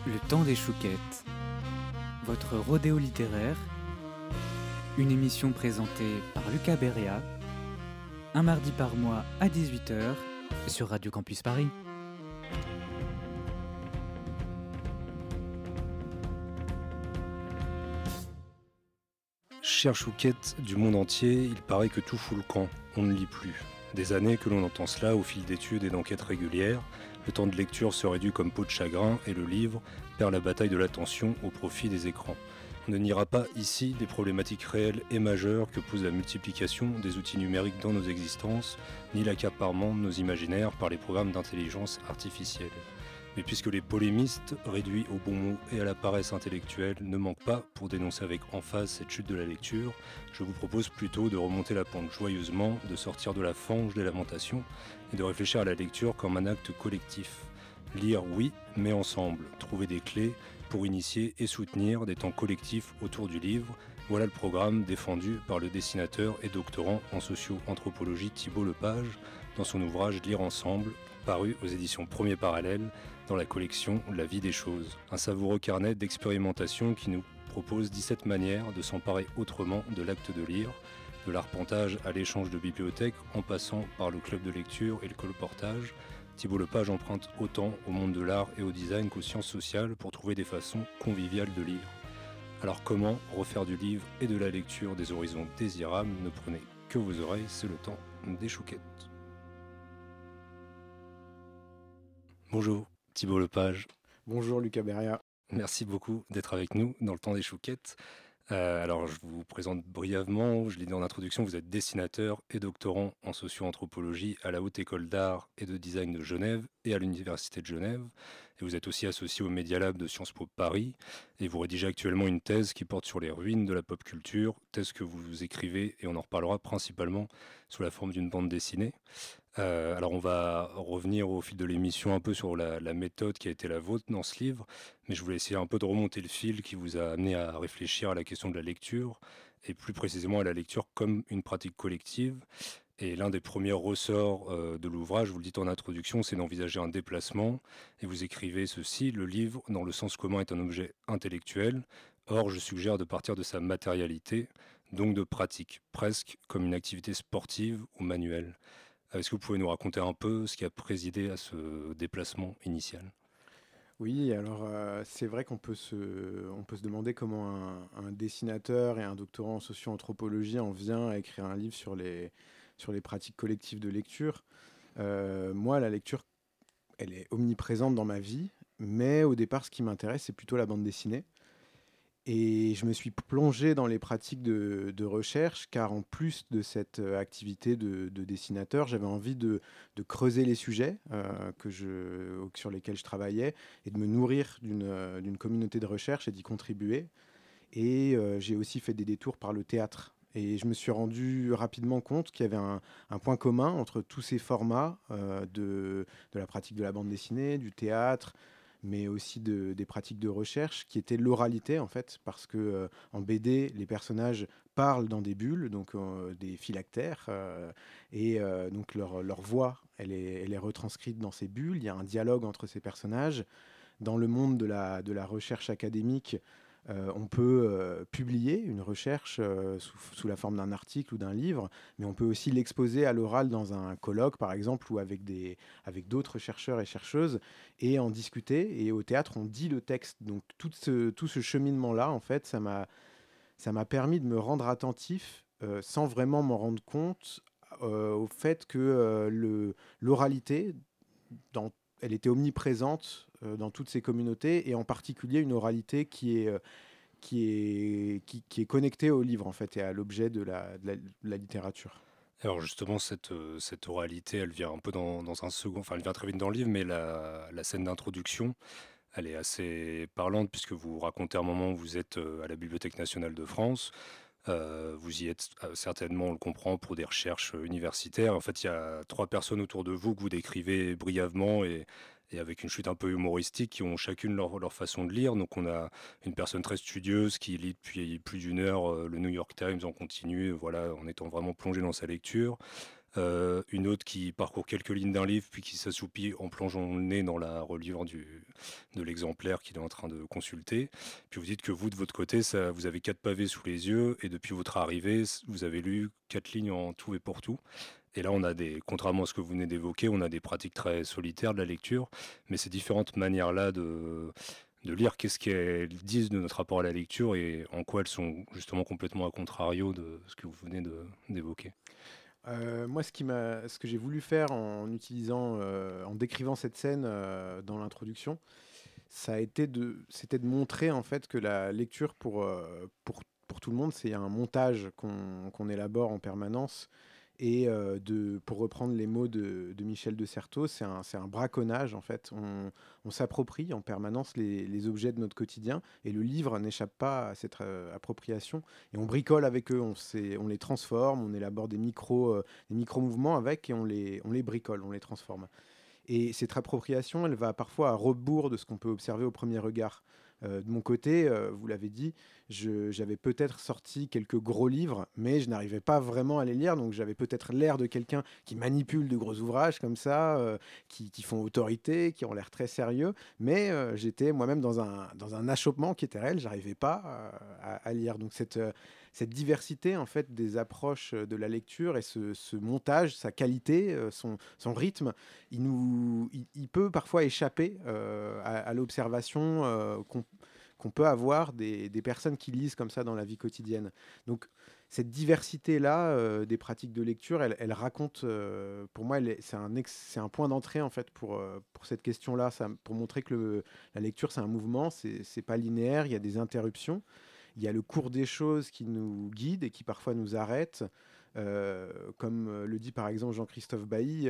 Le temps des chouquettes, votre rodéo littéraire, une émission présentée par Lucas Beria, un mardi par mois à 18h sur Radio Campus Paris. Chère chouquette du monde entier, il paraît que tout fout le camp, on ne lit plus. Des années que l'on entend cela au fil d'études et d'enquêtes régulières, le temps de lecture se réduit comme peau de chagrin et le livre perd la bataille de l'attention au profit des écrans. On ne niera pas ici des problématiques réelles et majeures que pose la multiplication des outils numériques dans nos existences, ni l'accaparement de nos imaginaires par les programmes d'intelligence artificielle. Mais puisque les polémistes, réduits aux bons mots et à la paresse intellectuelle, ne manquent pas pour dénoncer avec emphase cette chute de la lecture, je vous propose plutôt de remonter la pente joyeusement, de sortir de la fange des lamentations et de réfléchir à la lecture comme un acte collectif. Lire, oui, mais ensemble. Trouver des clés pour initier et soutenir des temps collectifs autour du livre. Voilà le programme défendu par le dessinateur et doctorant en socio-anthropologie Thibault Lepage dans son ouvrage Lire ensemble, paru aux éditions Premier Parallèle dans la collection La vie des choses. Un savoureux carnet d'expérimentation qui nous propose 17 manières de s'emparer autrement de l'acte de lire, de l'arpentage à l'échange de bibliothèques en passant par le club de lecture et le colportage. Thibault Lepage emprunte autant au monde de l'art et au design qu'aux sciences sociales pour trouver des façons conviviales de lire. Alors comment refaire du livre et de la lecture des horizons désirables? Ne prenez que vos oreilles, c'est le temps des chouquettes. Bonjour Thibault Lepage. Bonjour Lucas Beria. Merci beaucoup d'être avec nous dans le temps des chouquettes. Alors je vous présente brièvement, je l'ai dit en introduction, vous êtes dessinateur et doctorant en socio-anthropologie à la Haute École d'Art et de Design de Genève et à l'Université de Genève. Et vous êtes aussi associé au Media Lab de Sciences Po Paris et vous rédigez actuellement une thèse qui porte sur les ruines de la pop culture, thèse que vous écrivez et on en reparlera principalement sous la forme d'une bande dessinée. Alors on va revenir au fil de l'émission un peu sur la méthode qui a été la vôtre dans ce livre, mais je voulais essayer un peu de remonter le fil qui vous a amené à réfléchir à la question de la lecture, et plus précisément à la lecture comme une pratique collective. Et l'un des premiers ressorts de l'ouvrage, vous le dites en introduction, c'est d'envisager un déplacement, et vous écrivez ceci: le livre, dans le sens commun, est un objet intellectuel, or je suggère de partir de sa matérialité, donc de pratique, presque comme une activité sportive ou manuelle. Est-ce que vous pouvez nous raconter un peu ce qui a présidé à ce déplacement initial? Oui, alors c'est vrai on peut se demander comment un dessinateur et un doctorant en socio-anthropologie en vient à écrire un livre sur les pratiques collectives de lecture. Moi, la lecture, elle est omniprésente dans ma vie, mais au départ, ce qui m'intéresse, c'est plutôt la bande dessinée. Et je me suis plongé dans les pratiques de recherche, car en plus de cette activité de dessinateur, j'avais envie de creuser les sujets sur lesquels je travaillais et de me nourrir d'une communauté de recherche et d'y contribuer. Et j'ai aussi fait des détours par le théâtre. Et je me suis rendu rapidement compte qu'il y avait un point commun entre tous ces formats de la pratique de la bande dessinée, du théâtre, mais aussi des pratiques de recherche, qui était l'oralité en fait, parce que en BD, les personnages parlent dans des bulles, donc des phylactères, et donc leur voix, elle est retranscrite dans ces bulles. Il y a un dialogue entre ces personnages. Dans le monde de la recherche académique, on peut publier une recherche sous la forme d'un article ou d'un livre, mais on peut aussi l'exposer à l'oral dans un colloque, par exemple, ou avec d'autres chercheurs et chercheuses, et en discuter. Et au théâtre, on dit le texte. Donc tout ce cheminement-là, en fait, ça m'a permis de me rendre attentif, sans vraiment m'en rendre compte, au fait que l'oralité, dans elle était omniprésente dans toutes ces communautés, et en particulier une oralité qui est connectée au livre en fait et à l'objet de la littérature. Alors justement, cette oralité, elle vient un peu dans un second, enfin elle vient très vite dans le livre, mais la scène d'introduction, elle est assez parlante puisque vous racontez un moment où vous êtes à la Bibliothèque nationale de France. Vous y êtes certainement, on le comprend, pour des recherches universitaires. En fait, il y a trois personnes autour de vous que vous décrivez brièvement et avec une chute un peu humoristique qui ont chacune leur façon de lire. Donc on a une personne très studieuse qui lit depuis plus d'une heure le New York Times en continu, voilà, en étant vraiment plongé dans sa lecture. une autre qui parcourt quelques lignes d'un livre, puis qui s'assoupit en plongeant le nez dans la reliure de l'exemplaire qu'il est en train de consulter. Puis vous dites que vous, de votre côté, vous avez 4 pavés sous les yeux, et depuis votre arrivée, vous avez lu 4 lignes en tout et pour tout. Et là, contrairement à ce que vous venez d'évoquer, on a des pratiques très solitaires de la lecture, mais ces différentes manières-là de lire, qu'est-ce qu'elles disent de notre rapport à la lecture et en quoi elles sont justement complètement à contrario de ce que vous venez d'évoquer. Moi, ce que j'ai voulu faire en décrivant cette scène dans l'introduction, c'était de montrer en fait que la lecture pour tout le monde, c'est un montage qu'on élabore en permanence. Et pour reprendre les mots de Michel de Certeau, c'est un braconnage en fait. On s'approprie en permanence les objets de notre quotidien et le livre n'échappe pas à cette appropriation. Et on bricole avec eux, on les transforme, on élabore des micro-mouvements avec et on les bricole, on les transforme. Et cette appropriation, elle va parfois à rebours de ce qu'on peut observer au premier regard. De mon côté, vous l'avez dit, j'avais peut-être sorti quelques gros livres, mais je n'arrivais pas vraiment à les lire, donc j'avais peut-être l'air de quelqu'un qui manipule de gros ouvrages comme ça, qui font autorité, qui ont l'air très sérieux, mais j'étais moi-même dans un achoppement qui était réel, j'arrivais pas à lire. Donc cette diversité en fait des approches de la lecture et ce montage, sa qualité, son rythme, il peut parfois échapper à l'observation qu'on peut avoir des personnes qui lisent comme ça dans la vie quotidienne. Donc cette diversité-là des pratiques de lecture, elle raconte, pour moi, c'est un point d'entrée en fait pour cette question-là, pour montrer que la lecture c'est un mouvement, c'est pas linéaire, il y a des interruptions. Il y a le cours des choses qui nous guide et qui parfois nous arrête. Comme le dit par exemple Jean-Christophe Bailly,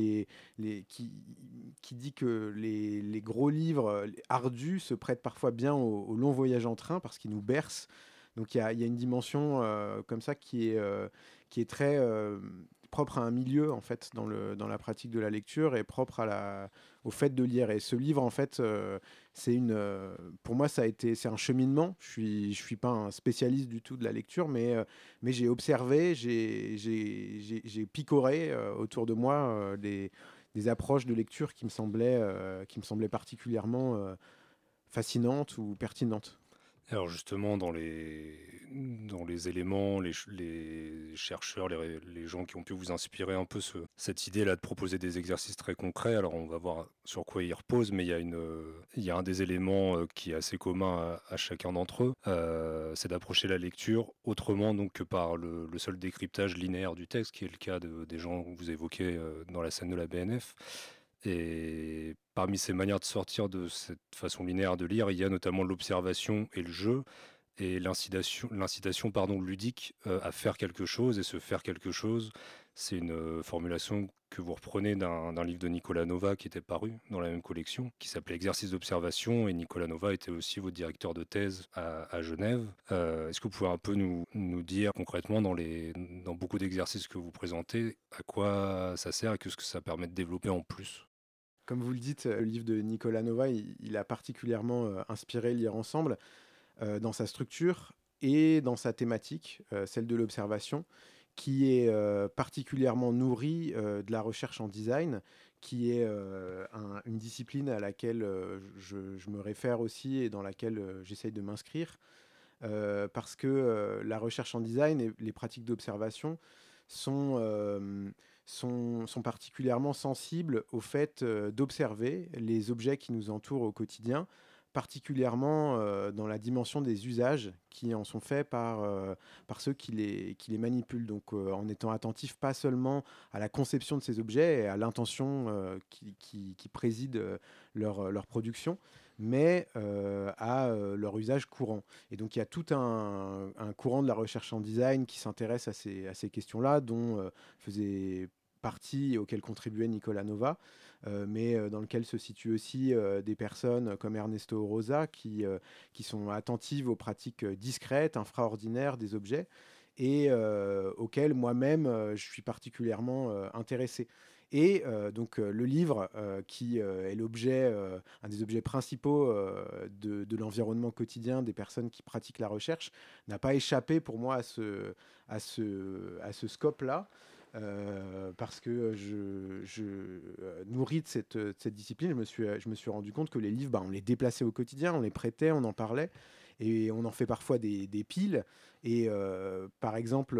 qui dit que les gros livres ardus se prêtent parfois bien au long voyage en train parce qu'ils nous bercent. Donc il y a une dimension comme ça qui est très propre à un milieu en fait dans la pratique de la lecture et propre au fait de lire. Et ce livre en fait, pour moi c'est un cheminement. Je suis pas un spécialiste du tout de la lecture, mais j'ai observé, j'ai picoré autour de moi des approches de lecture qui me semblaient particulièrement fascinantes ou pertinentes. Alors justement, dans les éléments, les chercheurs, les gens qui ont pu vous inspirer un peu cette idée-là de proposer des exercices très concrets, alors on va voir sur quoi ils reposent, mais il y a un des éléments qui est assez commun à chacun d'entre eux, c'est d'approcher la lecture autrement donc que par le seul décryptage linéaire du texte, qui est le cas des gens que vous évoquez dans la scène de la BNF. Et parmi ces manières de sortir de cette façon linéaire de lire, il y a notamment l'observation et le jeu, et l'incitation ludique à faire quelque chose, et se faire quelque chose. C'est une formulation que vous reprenez d'un livre de Nicolas Nova qui était paru dans la même collection, qui s'appelait Exercice d'observation, et Nicolas Nova était aussi votre directeur de thèse à Genève. Est-ce que vous pouvez un peu nous dire concrètement dans beaucoup d'exercices que vous présentez, à quoi ça sert et qu'est-ce que ça permet de développer en plus? Comme vous le dites, le livre de Nicolas Nova, il a particulièrement inspiré Lire Ensemble dans sa structure et dans sa thématique, celle de l'observation, qui est particulièrement nourrie de la recherche en design, qui est une discipline à laquelle je me réfère aussi et dans laquelle j'essaye de m'inscrire, parce que la recherche en design et les pratiques d'observation sont particulièrement sensibles au fait d'observer les objets qui nous entourent au quotidien, particulièrement dans la dimension des usages qui en sont faits par ceux qui les manipulent. Donc en étant attentif pas seulement à la conception de ces objets et à l'intention qui préside leur production, mais à leur usage courant. Et donc il y a tout un courant de la recherche en design qui s'intéresse à ces questions-là, dont faisait partie et auquel contribuait Nicolas Nova, mais dans lequel se situent aussi des personnes comme Ernesto Rosa qui sont attentives aux pratiques discrètes, infraordinaires des objets et auxquelles moi-même je suis particulièrement intéressé. Et donc le livre, qui est un des objets principaux de l'environnement quotidien des personnes qui pratiquent la recherche, n'a pas échappé pour moi à ce scope-là. parce que je nourris de cette discipline. Je me suis rendu compte que les livres, on les déplaçait au quotidien, on les prêtait, on en parlait, et on en fait parfois des piles. Et par exemple,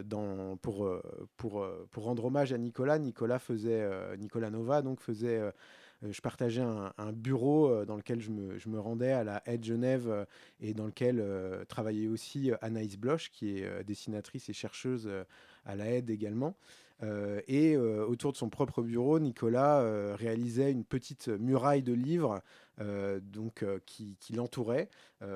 pour rendre hommage à Nicolas, Nicolas Nova donc faisait je partageais un bureau dans lequel je me rendais à la Aide Genève et dans lequel travaillait aussi Anaïs Bloch, qui est dessinatrice et chercheuse à la Aide également. Autour de son propre bureau, Nicolas réalisait une petite muraille de livres qui l'entourait,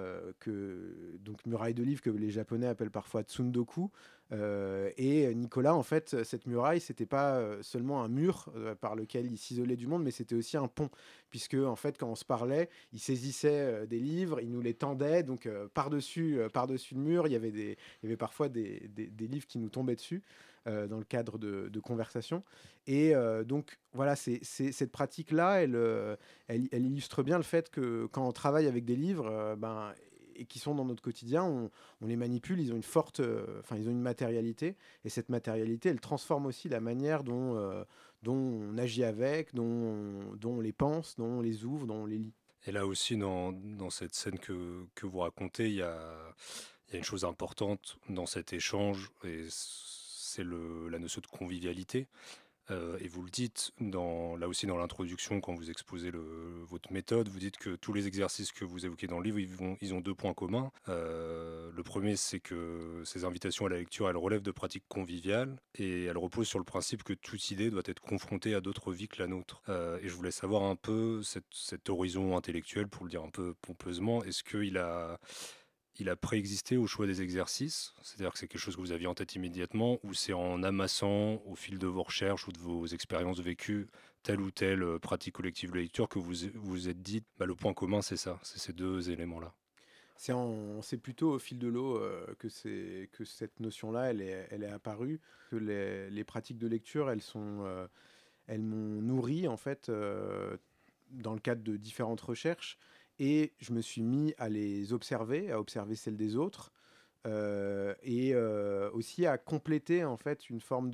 donc muraille de livres que les Japonais appellent parfois tsundoku. Et Nicolas, en fait, cette muraille, c'était pas seulement un mur par lequel il s'isolait du monde, mais c'était aussi un pont, puisque en fait, quand on se parlait, il saisissait des livres, il nous les tendait, donc par-dessus le mur, il y avait parfois des livres qui nous tombaient dessus dans le cadre de conversations. Et donc voilà, cette pratique-là, elle illustre bien le fait que quand on travaille avec des livres, et qui sont dans notre quotidien, on les manipule, ils ont ils ont une matérialité, et cette matérialité, elle transforme aussi la manière dont on agit avec, dont on les pense, dont on les ouvre, dont on les lit. Et là aussi, dans cette scène que vous racontez, il y a une chose importante dans cet échange, et c'est la notion de convivialité. Et vous le dites là aussi dans l'introduction, quand vous exposez votre méthode, vous dites que tous les exercices que vous évoquez dans le livre, ils ont deux points communs. Le premier, c'est que ces invitations à la lecture, elles relèvent de pratiques conviviales et elles reposent sur le principe que toute idée doit être confrontée à d'autres vies que la nôtre. Et je voulais savoir un peu cet horizon intellectuel, pour le dire un peu pompeusement, est-ce qu'il a préexisté au choix des exercices, c'est-à-dire que c'est quelque chose que vous aviez en tête immédiatement, ou c'est en amassant au fil de vos recherches ou de vos expériences vécues telle ou telle pratique collective de lecture que vous vous êtes dit, le point commun c'est ça, c'est ces deux éléments-là. C'est plutôt au fil de l'eau que cette notion-là, elle est apparue, que les pratiques de lecture, elles m'ont nourri en fait dans le cadre de différentes recherches, et je me suis mis à les observer, à observer celles des autres, aussi à compléter en fait une forme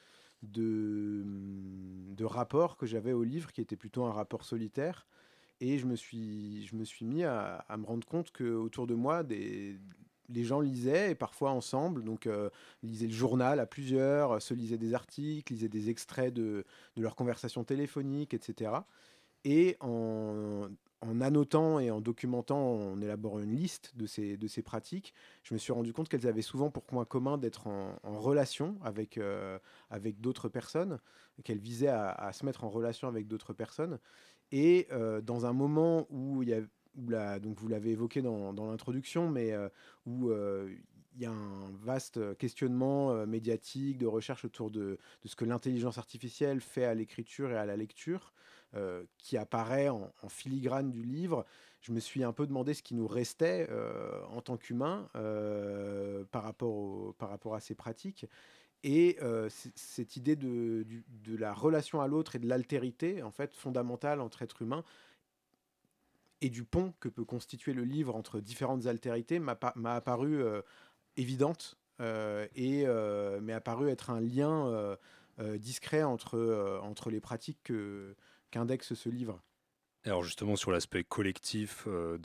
de rapport que j'avais au livre, qui était plutôt un rapport solitaire. Et je me suis mis à me rendre compte qu'autour de moi, les gens lisaient, et parfois ensemble, donc lisaient le journal à plusieurs, se lisaient des articles, lisaient des extraits de leurs conversations téléphoniques, etc. Et en annotant et en documentant, en élaborant une liste de ces pratiques, je me suis rendu compte qu'elles avaient souvent pour point commun d'être en relation avec d'autres personnes, qu'elles visaient à se mettre en relation avec d'autres personnes. Et dans un moment donc vous l'avez évoqué dans l'introduction, mais où il y a un vaste questionnement médiatique, de recherche autour de ce que l'intelligence artificielle fait à l'écriture et à la lecture, qui apparaît en filigrane du livre. Je me suis un peu demandé ce qui nous restait en tant qu'humains par rapport à ces pratiques. Et cette idée de la relation à l'autre et de l'altérité, en fait, fondamentale entre êtres humains, et du pont que peut constituer le livre entre différentes altérités, m'a apparu évidente, m'est apparu être un lien discret entre les pratiques qu'indexe ce livre. Alors justement sur l'aspect collectif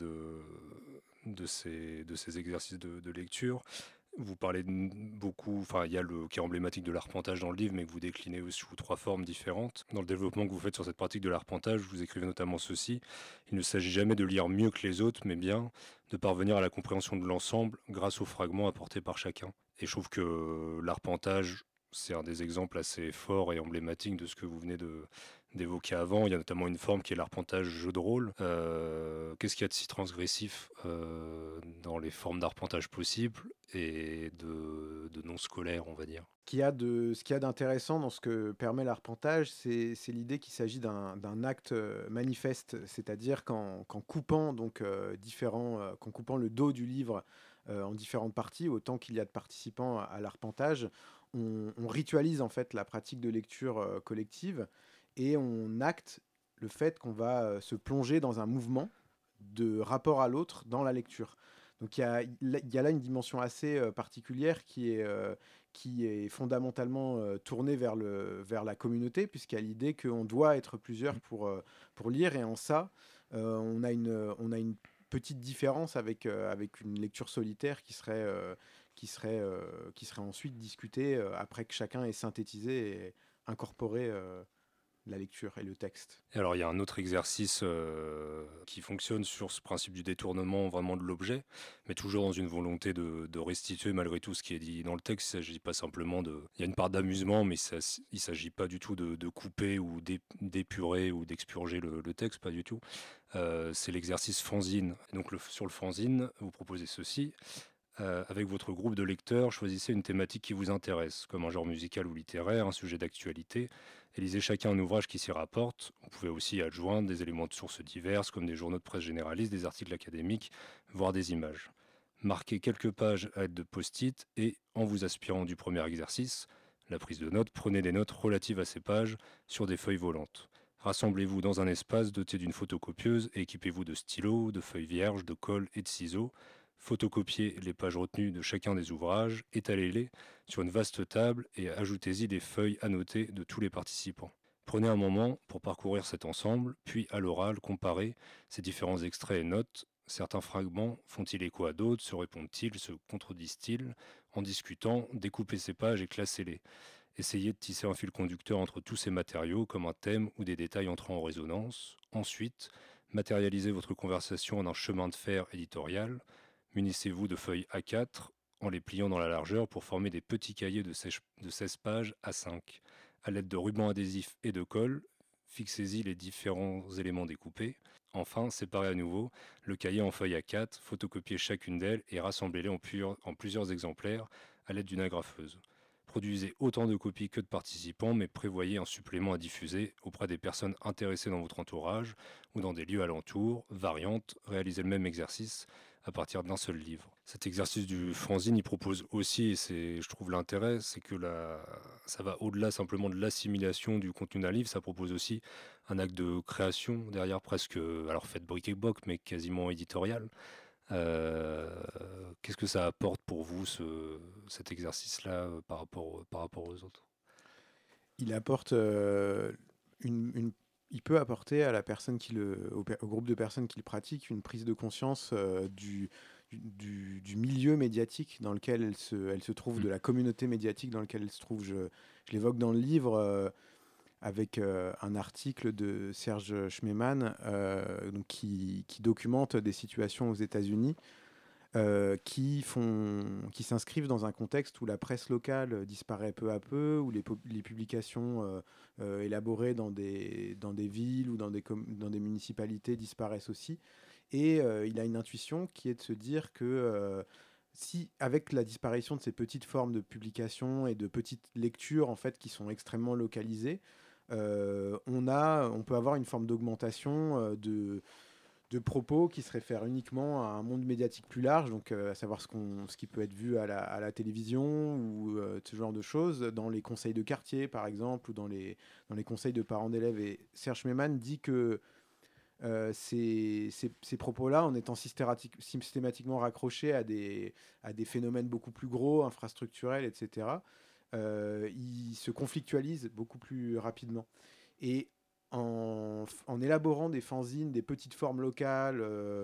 de ces exercices de lecture, vous parlez beaucoup, enfin il y a le qui est emblématique de l'arpentage dans le livre, mais que vous déclinez aussi sous trois formes différentes. Dans le développement que vous faites sur cette pratique de l'arpentage, vous écrivez notamment ceci: il ne s'agit jamais de lire mieux que les autres, mais bien de parvenir à la compréhension de l'ensemble grâce aux fragments apportés par chacun. Et je trouve que l'arpentage, c'est un des exemples assez forts et emblématiques de ce que vous venez d'évoquer avant. Il y a notamment une forme qui est l'arpentage jeu de rôle. Qu'est-ce qu'il y a de si transgressif dans les formes d'arpentage possibles et de non scolaires, on va dire? Ce qu'il y a d'intéressant dans ce que permet l'arpentage, c'est l'idée qu'il s'agit d'un acte manifeste, c'est-à-dire qu'en coupant qu'en coupant le dos du livre en différentes parties, autant qu'il y a de participants à l'arpentage, on ritualise en fait la pratique de lecture collective, et on acte le fait qu'on va se plonger dans un mouvement de rapport à l'autre dans la lecture. Donc il y a là une dimension assez particulière qui est fondamentalement tournée vers la communauté, puisqu'il y a l'idée qu'on doit être plusieurs pour lire, et en ça, on a une petite différence avec une lecture solitaire qui serait ensuite discutée après que chacun ait synthétisé et incorporé la lecture et le texte. Et alors, il y a un autre exercice qui fonctionne sur ce principe du détournement vraiment de l'objet, mais toujours dans une volonté de restituer malgré tout ce qui est dit dans le texte. Il ne s'agit pas simplement de... Il y a une part d'amusement, mais il ne s'agit pas du tout de couper ou d'épurer ou d'expurger le texte, pas du tout. C'est l'exercice fanzine. Et donc, sur le fanzine, vous proposez ceci. Avec votre groupe de lecteurs, choisissez une thématique qui vous intéresse, comme un genre musical ou littéraire, un sujet d'actualité, et lisez chacun un ouvrage qui s'y rapporte. Vous pouvez aussi y adjoindre des éléments de sources diverses, comme des journaux de presse généralistes, des articles académiques, voire des images. Marquez quelques pages à l'aide de post-it, et en vous aspirant du premier exercice, la prise de notes, prenez des notes relatives à ces pages sur des feuilles volantes. Rassemblez-vous dans un espace doté d'une photocopieuse et équipez-vous de stylos, de feuilles vierges, de colle et de ciseaux. Photocopiez les pages retenues de chacun des ouvrages, étalez-les sur une vaste table et ajoutez-y des feuilles annotées de tous les participants. Prenez un moment pour parcourir cet ensemble, puis à l'oral, comparez ces différents extraits et notes. Certains fragments font-ils écho à d'autres, se répondent-ils, se contredisent-ils? En discutant, découpez ces pages et classez-les. Essayez de tisser un fil conducteur entre tous ces matériaux, comme un thème ou des détails entrant en résonance. Ensuite, matérialisez votre conversation en un chemin de fer éditorial. Munissez-vous de feuilles A4 en les pliant dans la largeur pour former des petits cahiers de 16 pages A5. À l'aide de rubans adhésifs et de colle, fixez-y les différents éléments découpés. Enfin, séparez à nouveau le cahier en feuilles A4, photocopiez chacune d'elles et rassemblez-les en plusieurs exemplaires à l'aide d'une agrafeuse. Produisez autant de copies que de participants, mais prévoyez un supplément à diffuser auprès des personnes intéressées dans votre entourage ou dans des lieux alentours. Variante, réalisez le même exercice à partir d'un seul livre. Cet exercice du fanzine, il propose aussi, et c'est, je trouve l'intérêt, c'est que ça va au-delà simplement de l'assimilation du contenu d'un livre, ça propose aussi un acte de création derrière presque, alors fait bric et broc, mais quasiment éditorial. Qu'est-ce que ça apporte pour vous, cet exercice-là, par rapport aux autres? Il apporte il peut apporter à la personne au groupe de personnes qui le pratiquent une prise de conscience du milieu médiatique dans lequel elle se trouve, de la communauté médiatique dans laquelle elle se trouve. Je l'évoque dans le livre avec un article de Serge Schmemann qui documente des situations aux États-Unis qui s'inscrivent dans un contexte où la presse locale disparaît peu à peu, où les publications élaborées dans des villes ou dans des municipalités disparaissent aussi. Et il a une intuition qui est de se dire que si, avec la disparition de ces petites formes de publication et de petites lectures en fait, qui sont extrêmement localisées, on peut avoir une forme d'augmentation de propos qui se réfèrent uniquement à un monde médiatique plus large, donc à savoir ce qui peut être vu à la télévision ou ce genre de choses, dans les conseils de quartier par exemple, ou dans les conseils de parents d'élèves. Et Serge Schmemann dit que ces propos-là, en étant systématiquement raccrochés à des phénomènes beaucoup plus gros, infrastructurels, etc., ils se conflictualisent beaucoup plus rapidement. Et en élaborant des fanzines, des petites formes locales,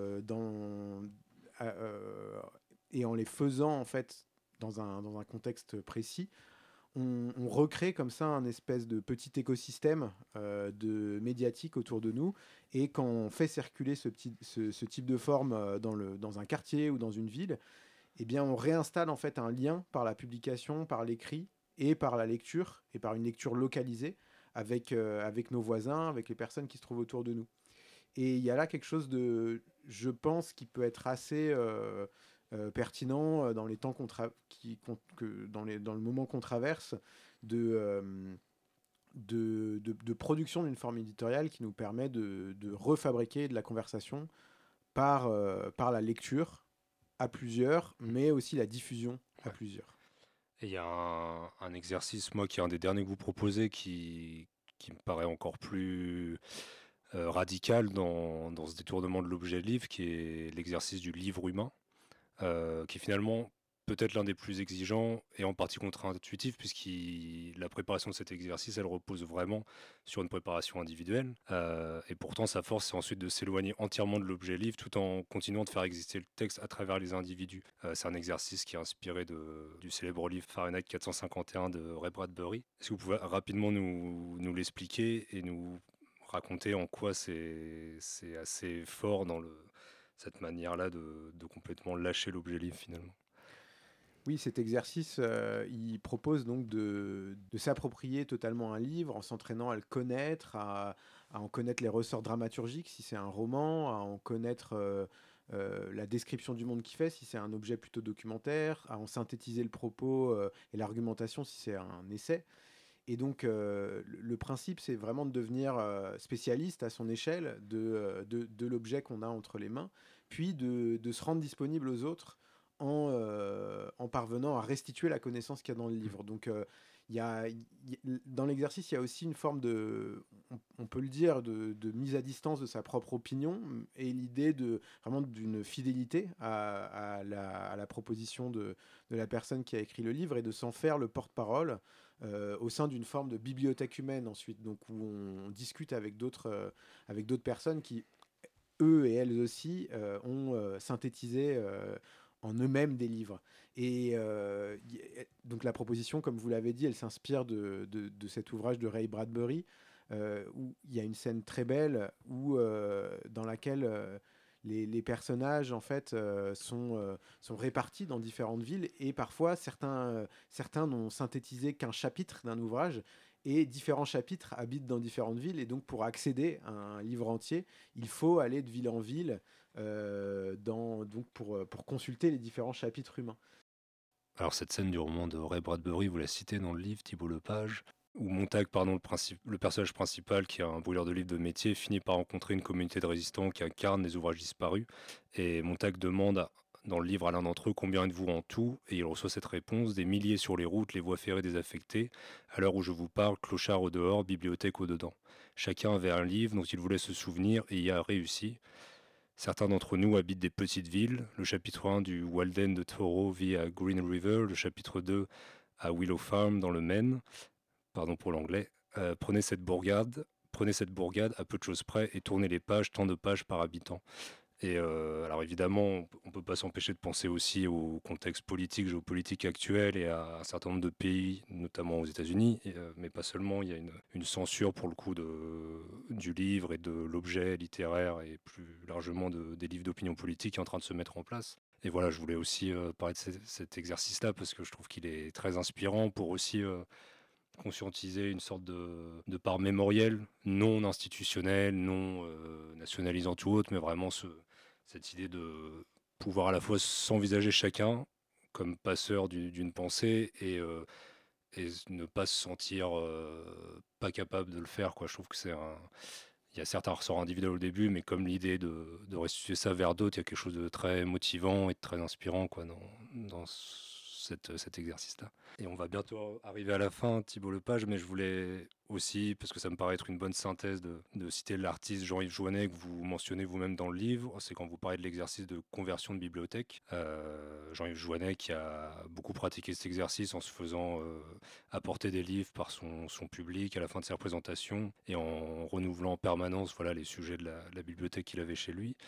et en les faisant en fait dans un contexte précis, on recrée comme ça un espèce de petit écosystème de médiatique autour de nous. Et quand on fait circuler ce type de forme dans un quartier ou dans une ville, eh bien on réinstalle en fait un lien par la publication, par l'écrit et par la lecture, et par une lecture localisée avec nos voisins, avec les personnes qui se trouvent autour de nous. Et il y a là quelque chose de, je pense, qui peut être assez pertinent dans les temps dans le moment qu'on traverse, de production d'une forme éditoriale qui nous permet de refabriquer de la conversation par la lecture à plusieurs, mais aussi la diffusion à plusieurs. Et il y a un exercice, moi, qui est un des derniers que vous proposez, qui me paraît encore plus radical dans ce détournement de l'objet de livre, qui est l'exercice du livre humain. qui est finalement peut-être l'un des plus exigeants et en partie contre-intuitif, la préparation de cet exercice, elle repose vraiment sur une préparation individuelle. Et pourtant, sa force, c'est ensuite de s'éloigner entièrement de l'objet livre tout en continuant de faire exister le texte à travers les individus. C'est un exercice qui est inspiré du célèbre livre Fahrenheit 451 de Ray Bradbury. Est-ce que vous pouvez rapidement nous l'expliquer et nous raconter en quoi c'est assez fort dans cette manière-là de complètement lâcher l'objet livre finalement? Oui, cet exercice, il propose donc de s'approprier totalement un livre en s'entraînant à le connaître, à en connaître les ressorts dramaturgiques si c'est un roman, à en connaître la description du monde qu'il fait si c'est un objet plutôt documentaire, à en synthétiser le propos et l'argumentation si c'est un essai. Et donc, le principe, c'est vraiment de devenir spécialiste à son échelle de l'objet qu'on a entre les mains, puis de se rendre disponible aux autres en parvenant à restituer la connaissance qu'il y a dans le livre. Donc, dans l'exercice, il y a aussi une forme on peut le dire, de mise à distance de sa propre opinion et l'idée vraiment d'une fidélité à la proposition de la personne qui a écrit le livre et de s'en faire le porte-parole au sein d'une forme de bibliothèque humaine ensuite, donc où on discute avec d'autres personnes qui, eux et elles aussi, ont synthétisé en eux-mêmes des livres. Et donc la proposition, comme vous l'avez dit, elle s'inspire de cet ouvrage de Ray Bradbury, où il y a une scène très belle dans laquelle les personnages en fait sont répartis dans différentes villes et parfois certains n'ont synthétisé qu'un chapitre d'un ouvrage et différents chapitres habitent dans différentes villes et donc pour accéder à un livre entier il faut aller de ville en ville donc pour consulter les différents chapitres humains. Alors cette scène du roman de Ray Bradbury, vous la citez dans le livre, Thibault Lepage, où Montag, le personnage principal, qui est un brûleur de livres de métier, finit par rencontrer une communauté de résistants qui incarne les ouvrages disparus. Et Montag demande dans le livre à l'un d'entre eux combien êtes-vous en tout, et il reçoit cette réponse: des milliers sur les routes, les voies ferrées désaffectées. À l'heure où je vous parle, clochard au dehors, bibliothèque au dedans. Chacun avait un livre dont il voulait se souvenir et y a réussi. Certains d'entre nous habitent des petites villes. Le chapitre 1 du Walden de Thoreau vit à Green River, le chapitre 2 à Willow Farm dans le Maine. Pardon pour l'anglais. Prenez cette bourgade à peu de choses près et tournez les pages, tant de pages par habitant. Et alors évidemment, on ne peut pas s'empêcher de penser aussi au contexte politique, géopolitique actuel et à un certain nombre de pays, notamment aux États-Unis, mais pas seulement. Il y a une censure pour le coup du livre et de l'objet littéraire et plus largement des livres d'opinion politique qui est en train de se mettre en place. Et voilà, je voulais aussi parler de cet exercice-là parce que je trouve qu'il est très inspirant pour aussi conscientiser une sorte de part mémorielle, non institutionnelle, non nationalisante ou autre, mais vraiment cette idée de pouvoir à la fois s'envisager chacun comme passeur d'une pensée et ne pas se sentir pas capable de le faire, quoi. Je trouve que il y a certes un ressort individuel au début, mais comme l'idée de restituer ça vers d'autres, il y a quelque chose de très motivant et de très inspirant, quoi, dans cet exercice-là. Et on va bientôt arriver à la fin, Thibault Lepage, mais je voulais aussi, parce que ça me paraît être une bonne synthèse de citer l'artiste Jean-Yves Jouanet que vous mentionnez vous-même dans le livre, c'est quand vous parlez de l'exercice de conversion de bibliothèque. Jean-Yves Jouanet qui a beaucoup pratiqué cet exercice en se faisant apporter des livres par son public à la fin de ses représentations et en renouvelant en permanence les sujets de la bibliothèque qu'il avait chez lui.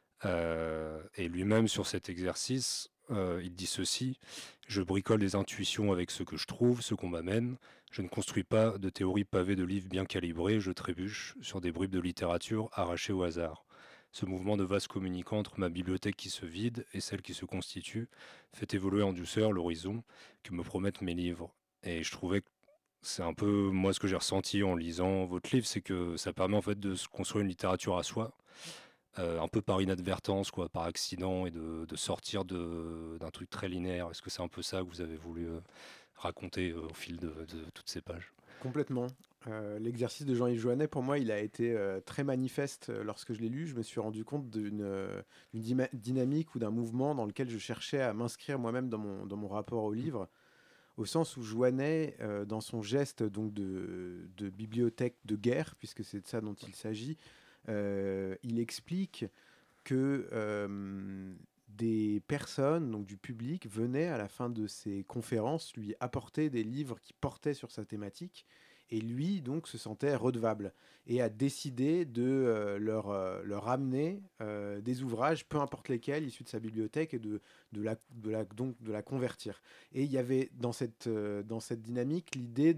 Et lui-même sur cet exercice, il dit ceci: je bricole des intuitions avec ce que je trouve, ce qu'on m'amène. Je ne construis pas de théories pavées de livres bien calibrés, je trébuche sur des bribes de littérature arrachées au hasard. Ce mouvement de vase communicant entre ma bibliothèque qui se vide et celle qui se constitue fait évoluer en douceur l'horizon que me promettent mes livres. Et je trouvais que c'est un peu moi ce que j'ai ressenti en lisant votre livre, c'est que ça permet en fait de se construire une littérature à soi, un peu par inadvertance, quoi, par accident, et de sortir d'un truc très linéaire. Est-ce que c'est un peu ça que vous avez voulu raconter au fil de toutes ces pages? Complètement. L'exercice de Jean-Yves Jouanet, pour moi, il a été très manifeste lorsque je l'ai lu. Je me suis rendu compte d'une dynamique ou d'un mouvement dans lequel je cherchais à m'inscrire moi-même dans mon rapport au livre, au sens où Jouanet, dans son geste donc de bibliothèque de guerre, puisque c'est de ça dont il s'agit, il explique que des personnes, donc du public, venaient à la fin de ces conférences lui apporter des livres qui portaient sur sa thématique. Et lui, donc, se sentait redevable et a décidé de leur amener des ouvrages, peu importe lesquels, issus de sa bibliothèque, et de la convertir. Et il y avait dans cette dynamique l'idée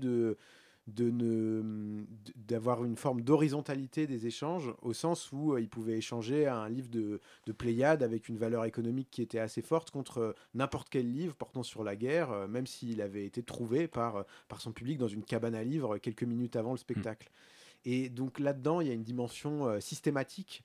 d'avoir une forme d'horizontalité des échanges, au sens où ils pouvaient échanger un livre de Pléiade avec une valeur économique qui était assez forte contre n'importe quel livre portant sur la guerre, même s'il avait été trouvé par son public dans une cabane à livres quelques minutes avant le spectacle. Et donc là-dedans, il y a une dimension systématique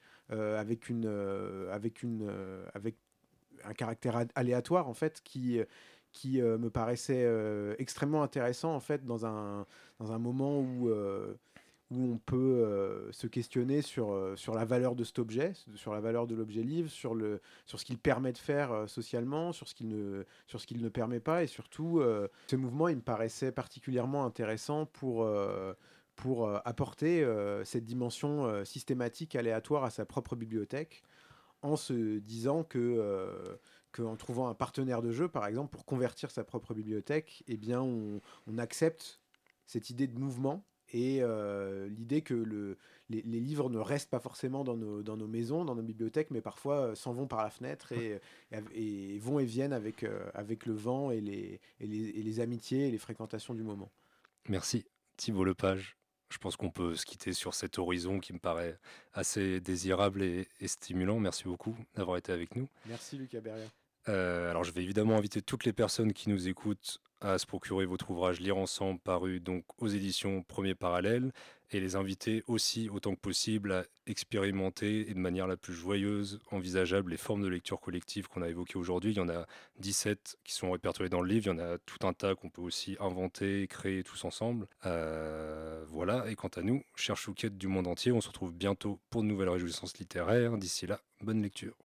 avec un caractère aléatoire en fait qui me paraissait extrêmement intéressant en fait dans un moment où on peut se questionner sur la valeur de cet objet, sur la valeur de l'objet livre, sur ce qu'il permet de faire socialement, sur ce qu'il ne permet pas, et surtout, ce mouvement, il me paraissait particulièrement intéressant pour apporter cette dimension systématique, aléatoire à sa propre bibliothèque, en se disant qu'en trouvant un partenaire de jeu, par exemple, pour convertir sa propre bibliothèque, eh bien, on accepte cette idée de mouvement et l'idée que les livres ne restent pas forcément dans nos maisons, dans nos bibliothèques, mais parfois s'en vont par la fenêtre et vont et viennent avec le vent et les amitiés et les fréquentations du moment. Merci Thibault Lepage. Je pense qu'on peut se quitter sur cet horizon qui me paraît assez désirable et stimulant. Merci beaucoup d'avoir été avec nous. Merci Lucas Beria. Alors je vais évidemment inviter toutes les personnes qui nous écoutent à se procurer votre ouvrage Lire ensemble, paru donc aux éditions Premier Parallèle, et les inviter aussi autant que possible à expérimenter et de manière la plus joyeuse envisageable les formes de lecture collective qu'on a évoquées aujourd'hui. Il y en a 17 qui sont répertoriées dans le livre, il y en a tout un tas qu'on peut aussi inventer, créer tous ensemble. Voilà, et quant à nous, chers chouquettes du monde entier, on se retrouve bientôt pour de nouvelles réjouissances littéraires. D'ici là, bonne lecture.